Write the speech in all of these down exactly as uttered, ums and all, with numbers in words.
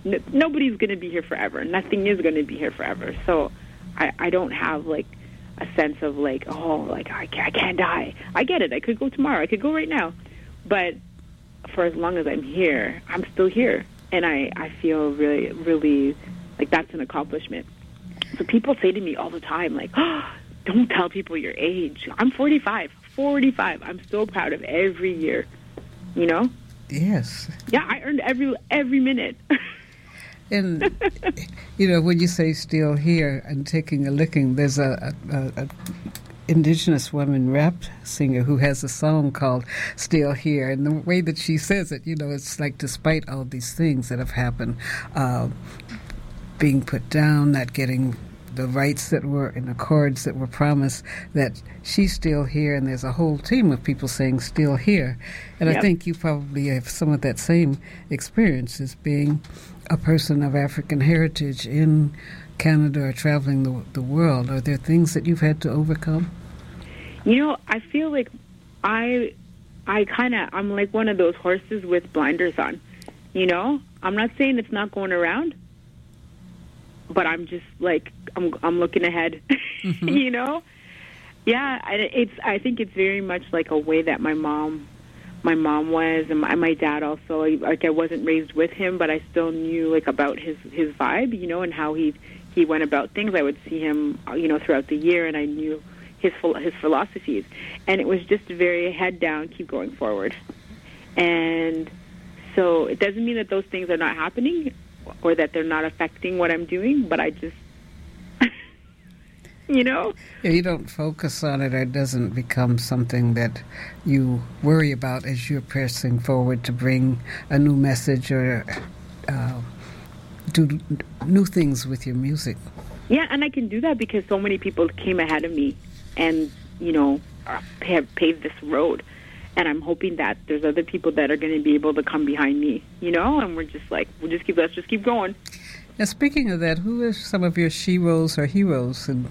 n- nobody's going to be here forever. Nothing is going to be here forever. So I, I don't have, like, a sense of, like, oh, like, I can't, I can't die. I get it. I could go tomorrow. I could go right now. But for as long as I'm here, I'm still here. And I, I feel really, really like that's an accomplishment. So people say to me all the time, like, oh, don't tell people your age. I'm forty-five. forty-five. I'm so proud of every year, you know? Yes. Yeah, I earned every every minute. And, you know, when you say still here and taking a licking, there's a, a, a Indigenous woman rap singer who has a song called Still Here. And the way that she says it, you know, it's like despite all these things that have happened, uh, being put down, not getting the rights that were in accords that were promised, that she's still here, and there's a whole team of people saying still here. And yep. I think you probably have some of that same experience as being a person of African heritage in Canada or traveling the, the world. Are there things that you've had to overcome? You know, I feel like I, I kind of, I'm like one of those horses with blinders on. You know, I'm not saying it's not going around, but I'm just like I'm I'm looking ahead, mm-hmm. you know. Yeah, it's I think it's very much like a way that my mom, my mom was, and my, my dad also. Like I wasn't raised with him, but I still knew like about his his vibe, you know, and how he he went about things. I would see him, you know, throughout the year, and I knew his his philosophies, and it was just very head down, keep going forward. And so it doesn't mean that those things are not happening, or that they're not affecting what I'm doing, but I just, you know? Yeah, you don't focus on it, or it doesn't become something that you worry about as you're pressing forward to bring a new message or uh, do new things with your music. Yeah, and I can do that because so many people came ahead of me and, you know, have paved this road. And I'm hoping that there's other people that are going to be able to come behind me, you know, and we're just like, we'll just keep, let's just keep going. Now, speaking of that, who are some of your sheroes or heroes? And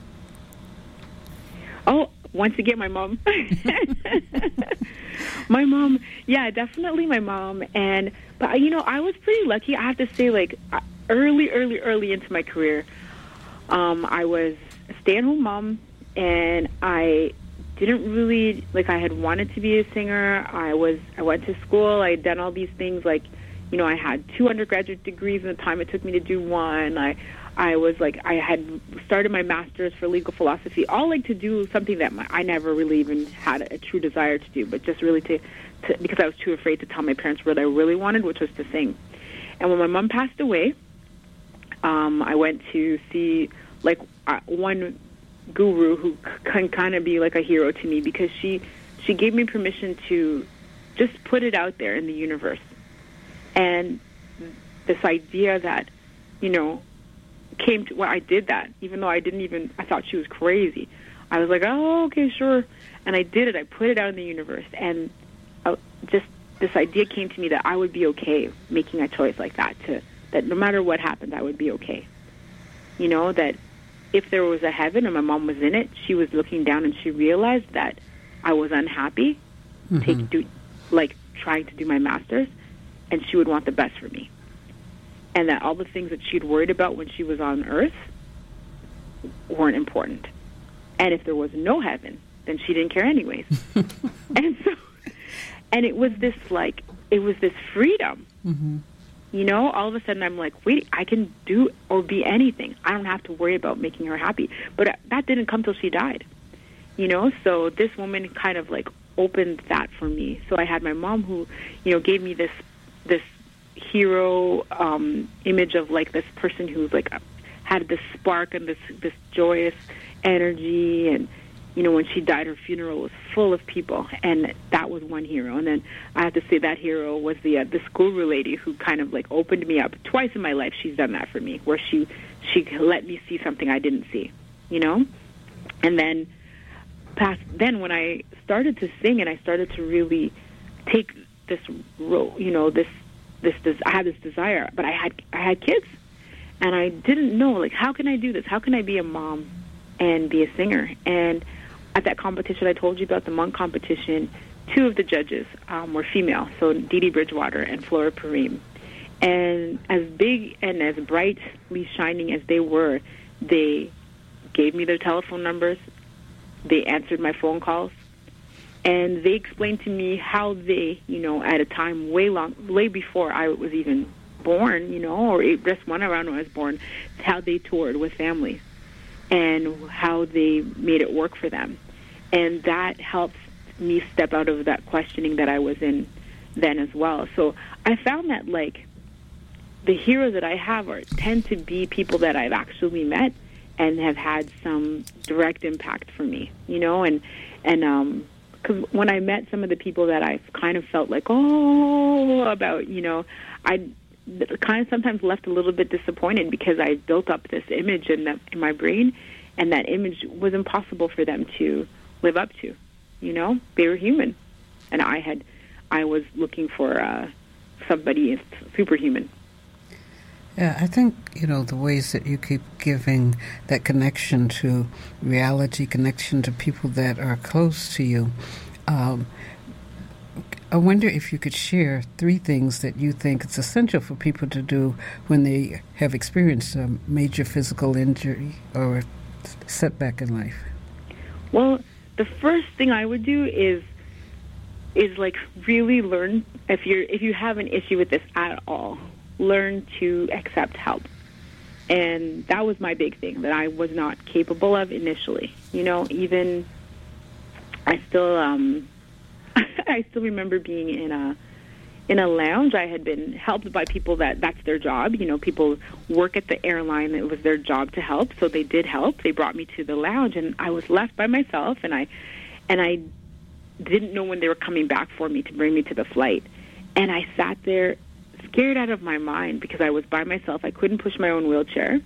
oh, once again, my mom. My mom, yeah, definitely my mom. And, but, you know, I was pretty lucky. I have to say, like, early, early, early into my career, um, I was a stay-at-home mom, and I didn't really, like, I had wanted to be a singer. I was, I went to school. I had done all these things, like, you know, I had two undergraduate degrees in the time it took me to do one. I, I was, like, I had started my master's for legal philosophy, all, like, to do something that my, I never really even had a, a true desire to do, but just really to, to, because I was too afraid to tell my parents what I really wanted, which was to sing. And when my mom passed away, um, I went to see, like, uh, one guru who can kind of be like a hero to me, because she she gave me permission to just put it out there in the universe. And this idea that, you know, came to, well, I did that, even though I didn't even, I thought she was crazy. I was like, oh, okay, sure. And I did it. I put it out in the universe. And uh, just this idea came to me that I would be okay making a choice like that, to that no matter what happened, I would be okay. You know, that if there was a heaven and my mom was in it, she was looking down and she realized that I was unhappy, mm-hmm. take, do, like trying to do my master's, and she would want the best for me. And that all the things that she'd worried about when she was on Earth weren't important. And if there was no heaven, then she didn't care anyways. and so, and it was this like, it was this freedom. Mm-hmm. You know, all of a sudden I'm like, wait, I can do or be anything. I don't have to worry about making her happy. But that didn't come till she died. You know, so this woman kind of like opened that for me. So I had my mom who, you know, gave me this this hero um, image of like this person who's like had this spark and this this joyous energy. And you know, when she died, her funeral was full of people, and that was one hero. And then I have to say that hero was the uh, this guru lady who kind of like opened me up. Twice in my life, she's done that for me, where she she let me see something I didn't see, you know. And then past then, when I started to sing and I started to really take this role, you know, this this, this I had this desire, but I had I had kids, and I didn't know like how can I do this? How can I be a mom and be a singer? And at that competition I told you about, the Monk competition, two of the judges um, were female, so Dee Dee Bridgewater and Flora Parim. And as big and as brightly shining as they were, they gave me their telephone numbers. They answered my phone calls. And they explained to me how they, you know, at a time way long, way before I was even born, you know, or just one around when I was born, how they toured with families and how they made it work for them. And that helped me step out of that questioning that I was in then as well. So I found that, like, the heroes that I have are tend to be people that I've actually met and have had some direct impact for me, you know, and, and, um, because when I met some of the people that I kind of felt like, oh, about, you know, I kind of sometimes left a little bit disappointed because I built up this image in, the, in my brain, and that image was impossible for them to live up to, you know? They were human, and I had, I was looking for uh, somebody superhuman. Yeah, I think, you know, the ways that you keep giving that connection to reality, connection to people that are close to you, um, I wonder if you could share three things that you think it's essential for people to do when they have experienced a major physical injury or setback in life. Well, the first thing I would do is is like really learn, if you're if you have an issue with this at all, learn to accept help. And that was my big thing that I was not capable of initially. You know, even I still um, I still remember being in a in a lounge. I had been helped by people that that's their job. You know, people work at the airline. It was their job to help, so they did help. They brought me to the lounge, and I was left by myself, and I and I didn't know when they were coming back for me to bring me to the flight. And I sat there scared out of my mind because I was by myself. I couldn't push my own wheelchair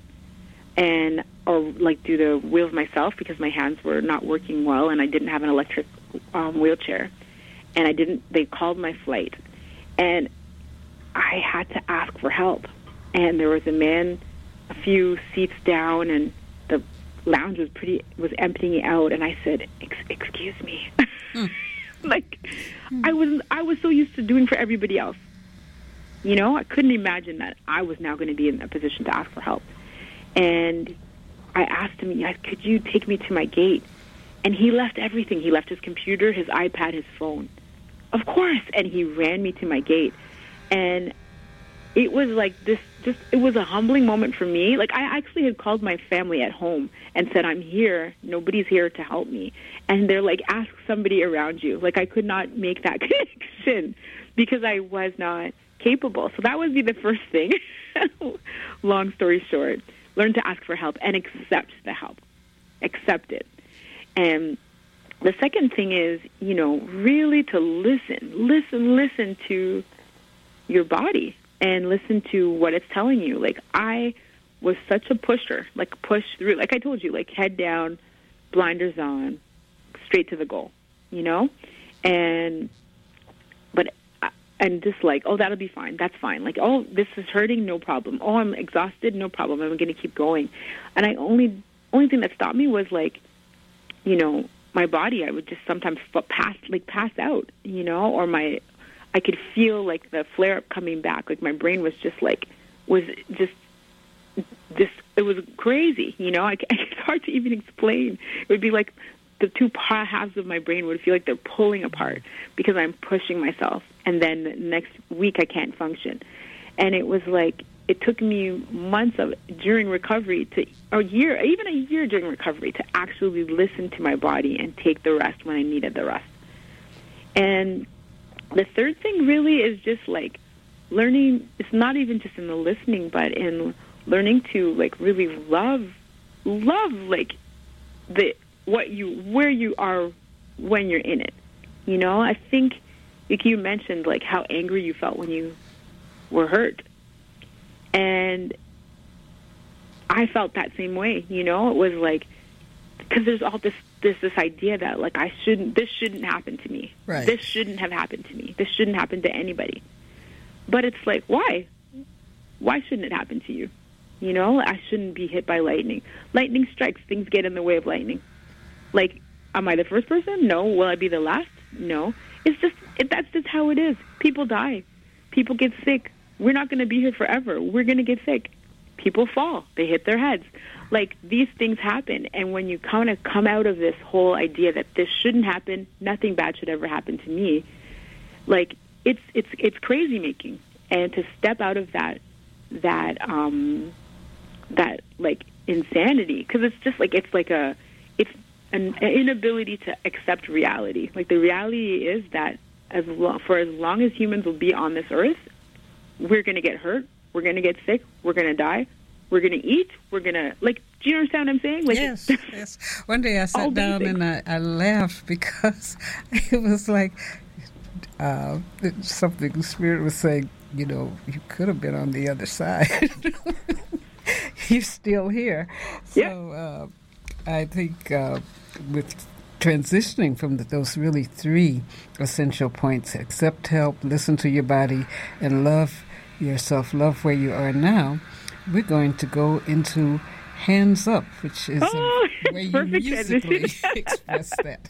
and or like do the wheels myself because my hands were not working well, and I didn't have an electric um, wheelchair. And I didn't. They called my flight, and I had to ask for help. And there was a man a few seats down, and the lounge was pretty was emptying out. And I said, Ex- "Excuse me." Mm. Like mm. I was I was so used to doing for everybody else. You know, I couldn't imagine that I was now going to be in a position to ask for help. And I asked him, could you take me to my gate? And he left everything. He left his computer, his iPad, his phone. Of course. And he ran me to my gate. And it was like this, just, it was a humbling moment for me. Like, I actually had called my family at home and said, I'm here. Nobody's here to help me. And they're like, ask somebody around you. Like, I could not make that connection because I was not capable. So that would be the first thing. Long story short, learn to ask for help and accept the help. Accept it. And the second thing is, you know, really to listen. Listen, listen to your body and listen to what it's telling you. Like, I was such a pusher, like push through, like I told you, like head down, blinders on, straight to the goal, you know? And, but And just like, oh, that'll be fine. That's fine. Like, oh, this is hurting, no problem. Oh, I'm exhausted, no problem. I'm going to keep going. And I only, only thing that stopped me was like, you know, my body. I would just sometimes pass, like pass out, you know, or my, I could feel like the flare up coming back. Like my brain was just like, was just, just, it was crazy, you know. I, it's hard to even explain. It would be like the two halves of my brain would feel like they're pulling apart because I'm pushing myself. And then the next week I can't function. And it was like, it took me months of during recovery to, or a year, even a year during recovery to actually listen to my body and take the rest when I needed the rest. And the third thing really is just like learning, it's not even just in the listening, but in learning to like really love, love like the, what you, where you are when you're in it. You know, I think, like you mentioned, like how angry you felt when you were hurt. And I felt that same way, you know. It was like, because there's all this, this, this idea that like I shouldn't, this shouldn't happen to me. Right. This shouldn't have happened to me. This shouldn't happen to anybody. But it's like, why? Why shouldn't it happen to you? You know, I shouldn't be hit by lightning. Lightning strikes, things get in the way of lightning. Like, am I the first person? No. Will I be the last? No. It's just, it, that's just how it is. People die. People get sick. we're not going to be here forever. We're going to get sick. People fall. They hit their heads. Like, these things happen. And when you kind of come out of this whole idea that this shouldn't happen, nothing bad should ever happen to me, like, it's it's it's crazy making. And to step out of that, that, um, that like, insanity, because it's just like, it's like a, it's an inability to accept reality. Like, the reality is that as lo- for as long as humans will be on this earth, we're going to get hurt, we're going to get sick, we're going to die, we're going to eat, we're going to, like, do you understand what I'm saying? Like, yes, yes. One day I sat down and I, I laughed because it was like uh, something the Spirit was saying, you know, you could have been on the other side. You're still here. So yeah. uh, I think uh, with transitioning from the, those really three essential points, accept help, listen to your body, and love yourself, love where you are now, we're going to go into Hands Up, which is oh, a way you musically express that.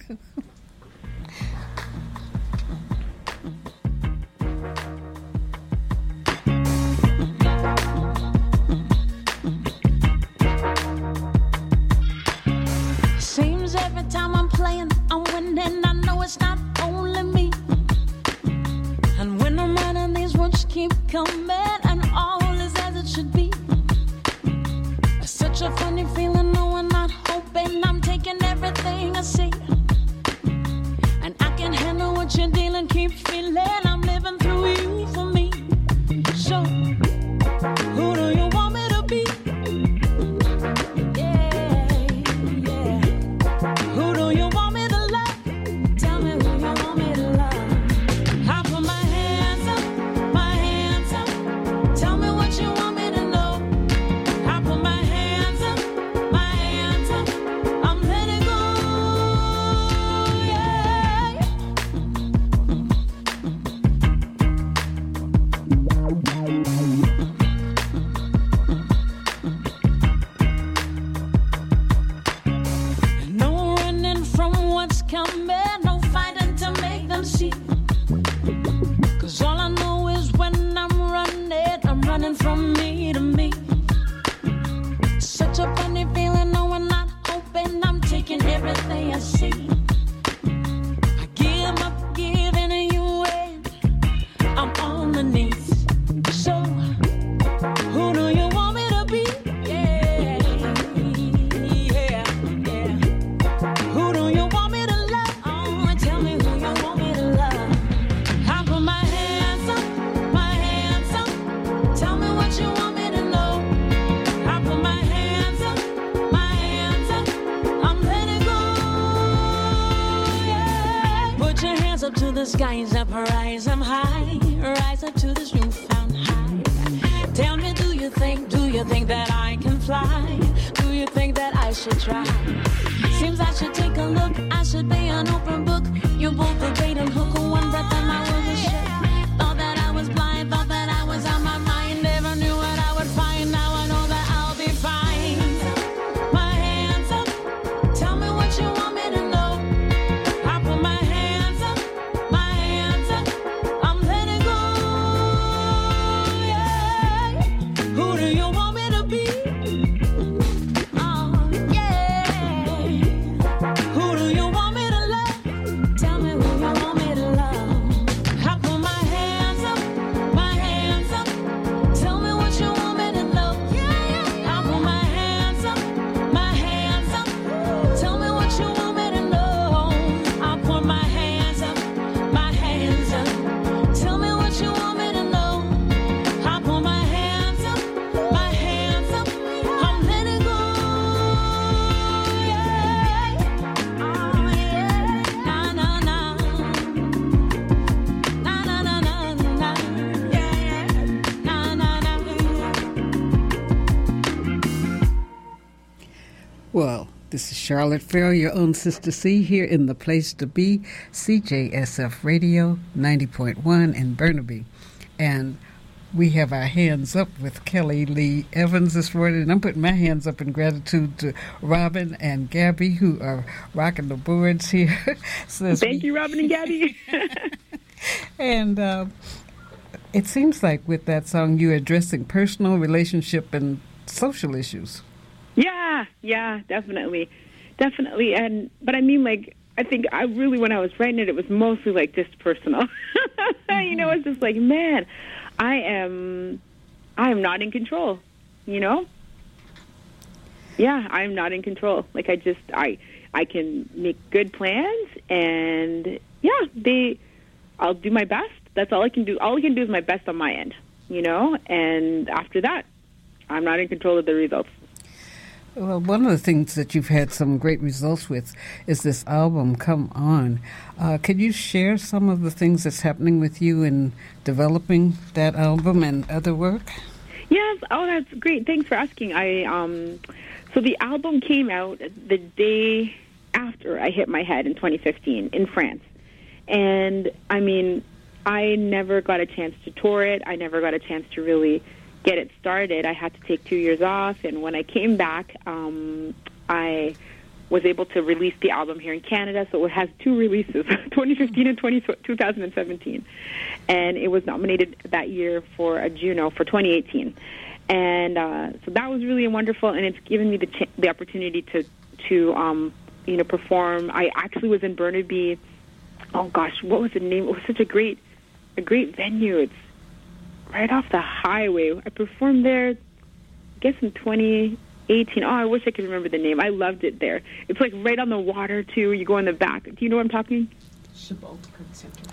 Seems every time I'm playing, I'm winning. I know it's not only me. And when I'm running, these words keep coming, and all is as it should be. It's such a funny feeling, no, I'm not hoping. I'm taking everything I see, and I can handle what you're dealing. Keep feeling I'm living through you for me. So, who do you want me to be? Skies up, rise up high, rise up to this newfound high. Tell me, do you think, do you think that I can fly? Do you think that I should try? Seems I should take a look, I should be an open book. You're both a bait and hook, one breath and I was a ship. Thought that I was blind, thought that I was on my mind. Never knew what I would find, now I know that I'll be fine. My hands up, tell me what you want me to know. I put my hands up, who do you want me to be? Oh, yeah. Who do you want me to love? Tell me who you want me to love. I put my hands up, my hands up. Tell me what you want me to know. I put my hands up, my hands up. Tell me what you want me to know. I put my hands up, my hands up. Tell me what you want me to know. I put my hands up. Well, this is Charlotte Farrell, your own Sister C, here in the place to be, C J S F Radio ninety point one in Burnaby. And we have our hands up with Kelly Lee Evans this morning. And I'm putting my hands up in gratitude to Robin and Gabby, who are rocking the boards here. So Thank we... you, Robin and Gabby. and uh, it seems like with that song you're addressing personal, relationship, and social issues. Yeah, yeah, definitely. Definitely. And but I mean, like, I think I really, when I was writing it, it was mostly like just personal. Mm-hmm. You know, it's just like, man, I am, I am not in control, you know? Yeah, I'm not in control. Like, I just, I, I can make good plans, and yeah, they, I'll do my best. That's all I can do. All I can do is my best on my end, you know? And after that, I'm not in control of the results. Well, one of the things that you've had some great results with is this album, Come On. Uh, can you share some of the things that's happening with you in developing that album and other work? Yes. Oh, that's great. Thanks for asking. I um, so the album came out the day after I hit my head in twenty fifteen in France. And, I mean, I never got a chance to tour it. I never got a chance to really get it started. I had to take two years off, and when I came back, um, I was able to release the album here in Canada, so it has two releases, twenty fifteen and twenty seventeen, and it was nominated that year for a Juno for twenty eighteen, and uh, so that was really wonderful, and it's given me the ch- the opportunity to to um, you know perform. I actually was in Burnaby. Oh gosh, what was the name? It was such a great a great venue. It's right off the highway. I performed there, I guess, in twenty eighteen. Oh, I wish I could remember the name. I loved it there. It's like right on the water, too. You go in the back. Do you know what I'm talking? Chabot Kurt Center.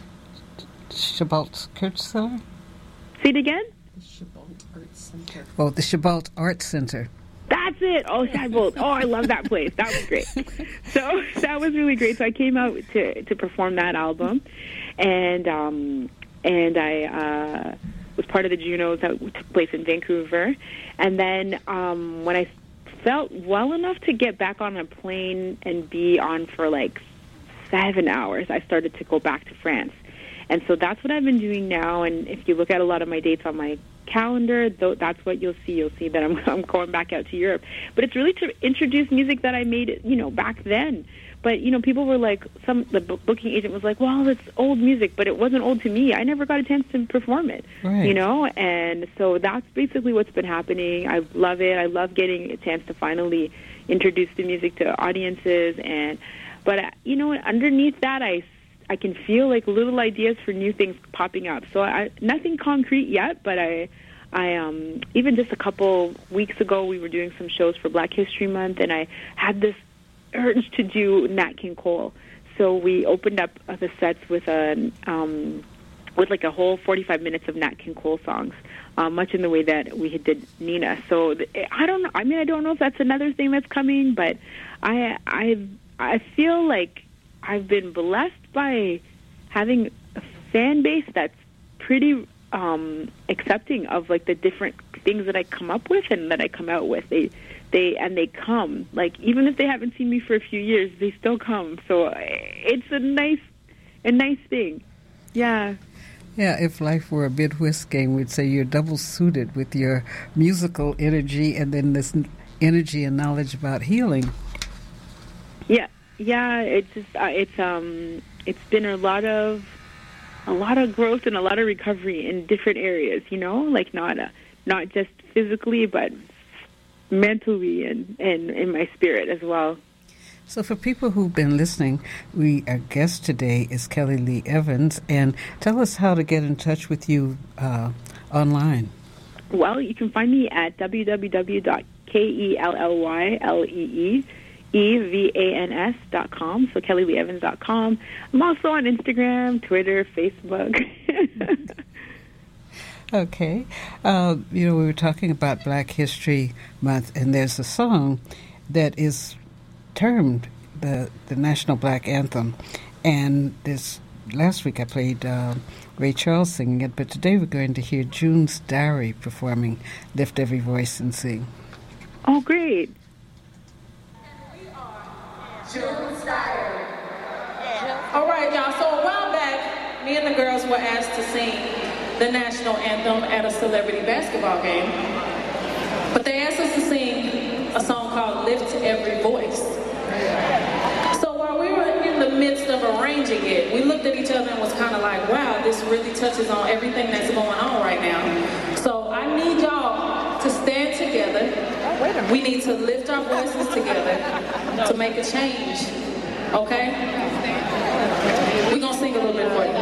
Chabot Kurt Center? Say it again? The Chabot Art Center. Oh, the Chabot Art Center. That's it. Oh, Chabot. Oh, I love that place. That was great. So that was really great. So I came out to, to perform that album, and, um, and I... Uh, was part of the Junos that took place in Vancouver. And then um, when I felt well enough to get back on a plane and be on for like seven hours, I started to go back to France. And so that's what I've been doing now. And if you look at a lot of my dates on my calendar, th- that's what you'll see. You'll see that I'm, I'm going back out to Europe. But it's really to introduce music that I made, you know, back then. But, you know, people were like, some the booking agent was like, well, it's old music, but it wasn't old to me. I never got a chance to perform it, right. You know? And so that's basically what's been happening. I love it. I love getting a chance to finally introduce the music to audiences. And But, uh, you know, underneath that, I, I can feel like little ideas for new things popping up. So I, nothing concrete yet, but I... I um, even just a couple weeks ago, we were doing some shows for Black History Month, and I had this urge to do Nat King Cole. So we opened up uh, the sets with a um, with like a whole forty-five minutes of Nat King Cole songs, uh, much in the way that we had did Nina. So th- I don't know. I mean, I don't know if that's another thing that's coming, but I I I feel like I've been blessed by having a fan base that's pretty um, accepting of like the different things that I come up with and that I come out with. They They and they come, like, even if they haven't seen me for a few years, they still come. So it's a nice, a nice thing. Yeah. Yeah, if life were a Midwest game, we'd say you're double suited with your musical energy and then this energy and knowledge about healing. Yeah, yeah. It's just, uh, it's um, it's been a lot of, a lot of growth and a lot of recovery in different areas. You know, like not, uh, not just physically, but mentally and, and in my spirit as well. So for people who've been listening, we our guest today is Kelly Lee Evans, and tell us how to get in touch with you uh, online. Well, you can find me at w w w dot kelly lee evans dot com, so kelly lee evans dot com. I'm also on Instagram, Twitter, Facebook. Okay. Uh, you know, we were talking about Black History Month, and there's a song that is termed the the National Black Anthem. And this last week I played uh, Ray Charles singing it, but today we're going to hear June's Diary performing Lift Every Voice and Sing. Oh, great. June's Diary. All right, y'all. So a while back, me and the girls were asked to sing the national anthem at a celebrity basketball game. But they asked us to sing a song called Lift Every Voice. So while we were in the midst of arranging it, we looked at each other and was kind of like, wow, this really touches on everything that's going on right now. So I need y'all to stand together. We need to lift our voices together to make a change, okay? We're going to sing a little bit for you.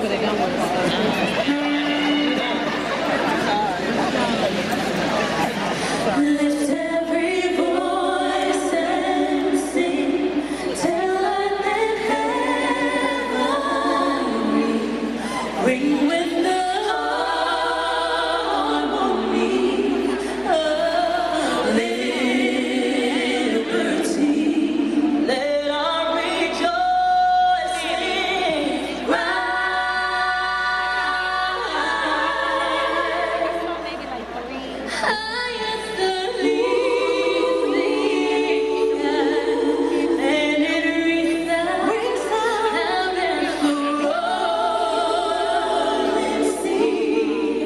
Lift every voice and sing, till earth and heaven ring with the harmony of liberty. Let our rejoicing rise. High as the leaves, and it rings out and the rolling sea.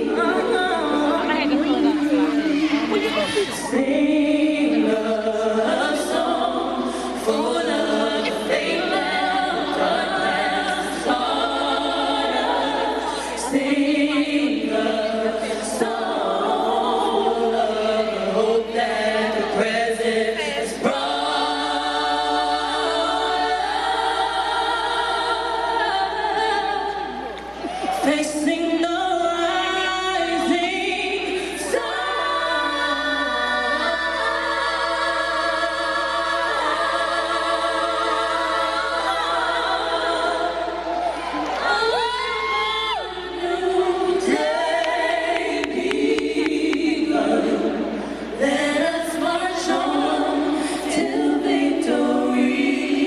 Sing a song full of faith and darkness taught us. Sing a song of hope that the present has brought. Facing the rising sun. A new day begun. Let us march on till victory.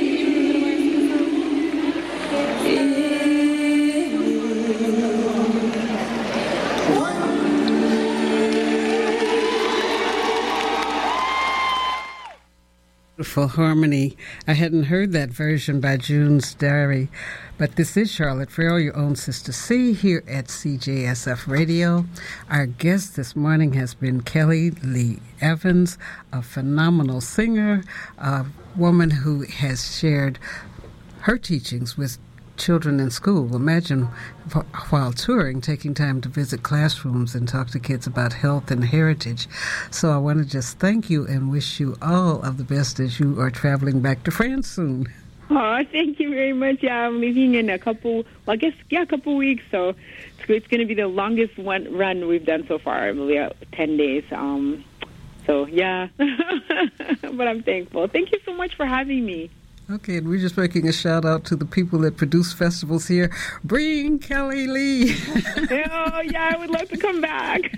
Beautiful harmony. I hadn't heard that version by June's Diary, but this is Charlotte Farrell, your own Sister C, here at C J S F Radio. Our guest this morning has been Kelly Lee Evans, a phenomenal singer, a woman who has shared her teachings with children in school. Imagine wh- while touring, taking time to visit classrooms and talk to kids about health and heritage. So I want to just thank you and wish you all of the best as you are traveling back to France soon. Oh, thank you very much. Yeah, I'm leaving in a couple, well, I guess, yeah, a couple weeks. So it's, it's going to be the longest one run we've done so far. I believe uh, ten days. Um, so, yeah. But I'm thankful. Thank you so much for having me. Okay, and we're just making a shout out to the people that produce festivals here. Bring Kelly Lee. Oh, yeah, I would love to come back.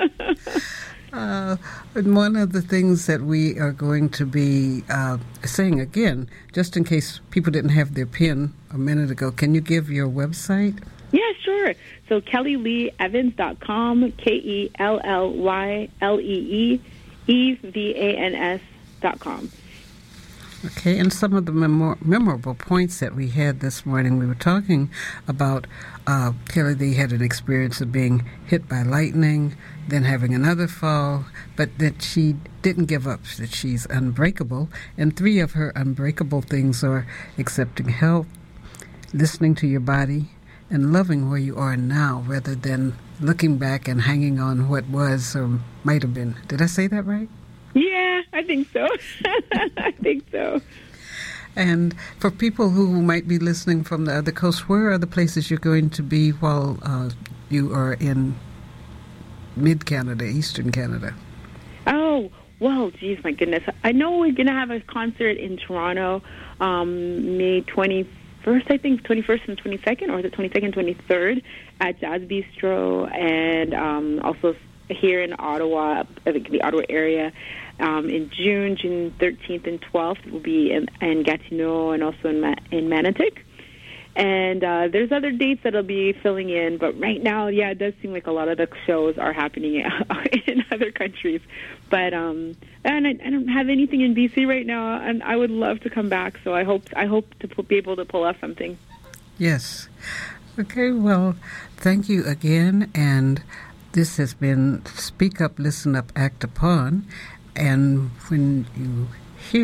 Uh, and one of the things that we are going to be uh, saying again, just in case people didn't have their pen a minute ago, can you give your website? Yeah, sure. So kelly lee evans dot com, K E L L Y L E E E V A N S dot com. Okay, and some of the memor- memorable points that we had this morning, we were talking about uh, Kelly Lee had an experience of being hit by lightning, then having another fall, but that she didn't give up, that she's unbreakable. And three of her unbreakable things are accepting help, listening to your body, and loving where you are now rather than looking back and hanging on what was or might have been. Did I say that right? Yeah, I think so. I think so. And for people who might be listening from the other coast, where are the places you're going to be while uh, you are in mid-Canada, eastern Canada? Oh, well, geez, my goodness. I know we're going to have a concert in Toronto um, May twenty-first, I think, twenty-first and twenty-second, or the twenty-second, twenty-third at Jazz Bistro, and um, also here in Ottawa, the Ottawa area. Um, in June, June thirteenth and twelfth, will be in, in Gatineau and also in, Ma- in Manotick. And uh, there's other dates that'll be filling in, but right now, yeah, it does seem like a lot of the shows are happening in other countries. But um, and I, I don't have anything in B C right now, and I would love to come back. So I hope I hope to p- be able to pull off something. Yes. Okay. Well, thank you again, and this has been Speak Up, Listen Up, Act Upon. And when you hear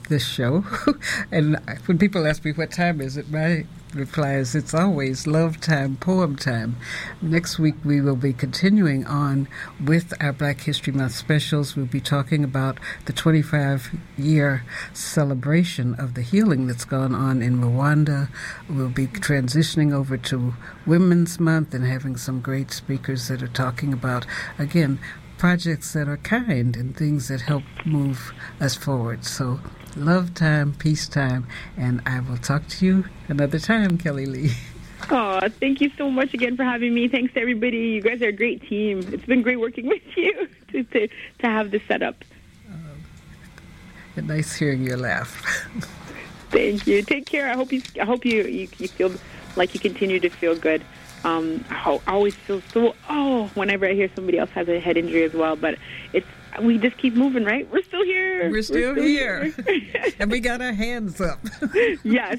this show. And when people ask me what time is it, my reply is it's always love time, poem time. Next week we will be continuing on with our Black History Month specials. We'll be talking about the twenty-five year celebration of the healing that's gone on in Rwanda. We'll be transitioning over to Women's Month and having some great speakers that are talking about, again, projects that are kind and things that help move us forward. So love time, peace time, and I will talk to you another time, Kelly Lee. Oh, thank you so much again for having me. Thanks to everybody. You guys are a great team. It's been great working with you to to, to have this set up. Uh, nice hearing your laugh. Thank you. Take care. I hope you I hope you, you, you feel like you continue to feel good. Um, I always feel so, oh, whenever I hear somebody else has a head injury as well. But it's we just keep moving, right? We're still here. We're still, We're still here. here. And we got our hands up. Yes.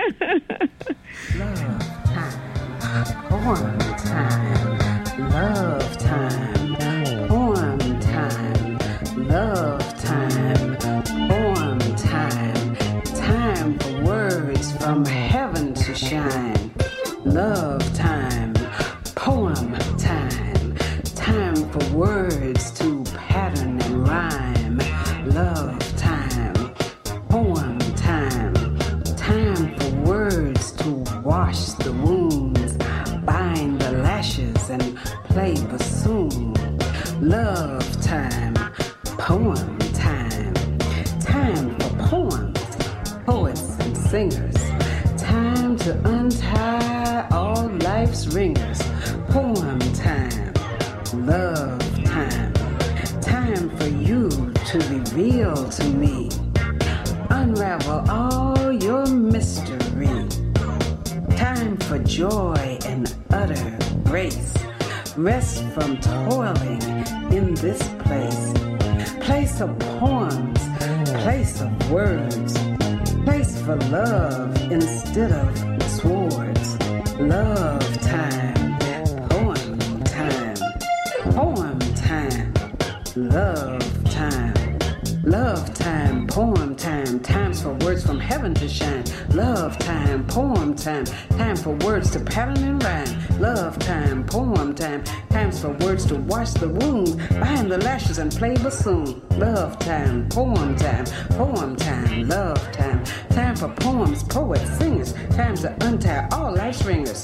Love time. Poem time. Love time. Poem time. Love time. Poem time. Time for words from heaven to shine. Love time, poem time, time for words to pattern and rhyme. Love time, poem time, time for words to wash the wounds, bind the lashes and play bassoon. Love time, poem time, time for poems, poets and singers. Time to untie all life's ringers. Poem time, love time, time for you to reveal to me, unravel all your mystery. Time for joy and utter grace. Rest from toiling in this place. Place of poems, place of words. Place for love instead of swords. Love time, poem time, poem time, love time, love time, poem time, times for words from heaven to shine. Love time, poem time, time for words to pattern and rhyme. Love time, poem time, times for words to wash the wounds, bind the lashes and play bassoon. Love time, poem time, poem time, love time, time for poems, poets, singers, times to untie all life's ringers.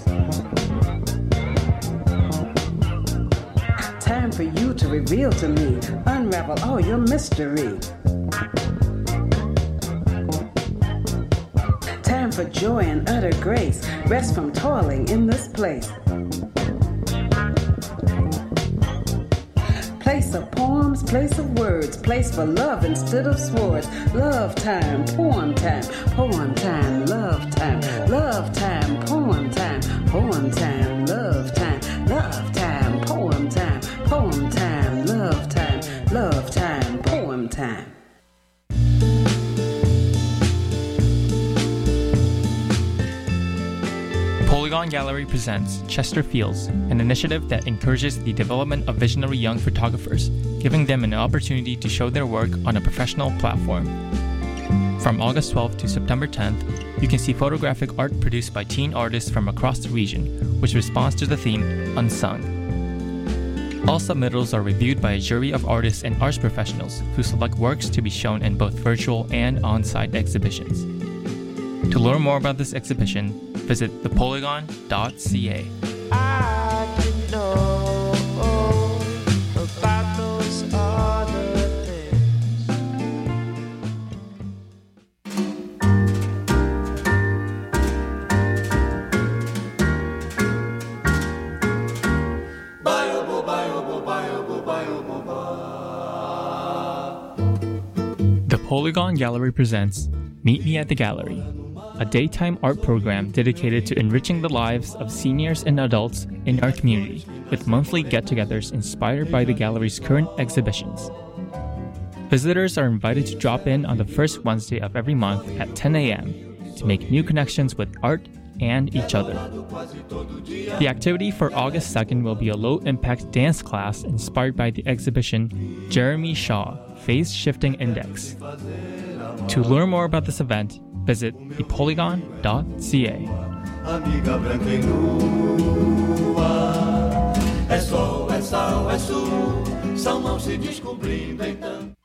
Time for you to reveal to me, unravel all your mystery. Time for joy and utter grace, rest from toiling in this place. Place of poems, place of words, place for love instead of swords. Love time, poem time, poem time, love time, love time, poem time, poem time, love time, love time, poem time, poem time, love time, love time, poem time. Polygon Gallery presents Chester Fields, an initiative that encourages the development of visionary young photographers, giving them an opportunity to show their work on a professional platform. From August twelfth to September tenth, you can see photographic art produced by teen artists from across the region, which responds to the theme Unsung. All submittals are reviewed by a jury of artists and arts professionals who select works to be shown in both virtual and on-site exhibitions. To learn more about this exhibition, visit the polygon dot c a. I didn't know about those other things. The Polygon Gallery presents Meet Me at the Gallery, a daytime art program dedicated to enriching the lives of seniors and adults in our community with monthly get-togethers inspired by the gallery's current exhibitions. Visitors are invited to drop in on the first Wednesday of every month at ten a.m. to make new connections with art and each other. The activity for August second will be a low-impact dance class inspired by the exhibition Jeremy Shaw, phase shifting index. To learn more about this event, visit the polygon dot c a. Amiga branca e nua, é sol, é sal, é sul, são mãos se descobrindo então.